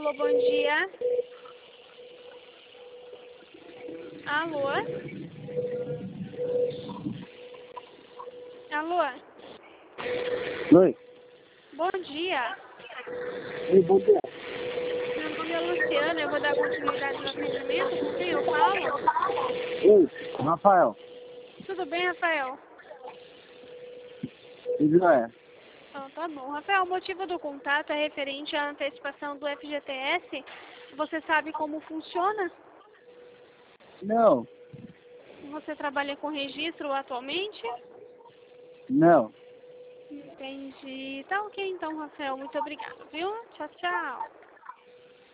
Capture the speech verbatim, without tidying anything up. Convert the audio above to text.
Alô, bom dia. Alô? Alô? Oi. Bom dia. Oi, bom dia. Meu nome é Luciana, eu vou dar continuidade no atendimento. Com quem eu falo? Oi, Rafael. Tudo bem, Rafael? Tudo é? Então, tá bom. Rafael, o motivo do contato é referente à antecipação do F G T S. Você sabe como funciona? Não, Você trabalha com registro atualmente? não. Entendi. Tá ok então, Rafael. Muito obrigada, viu? Tchau, tchau.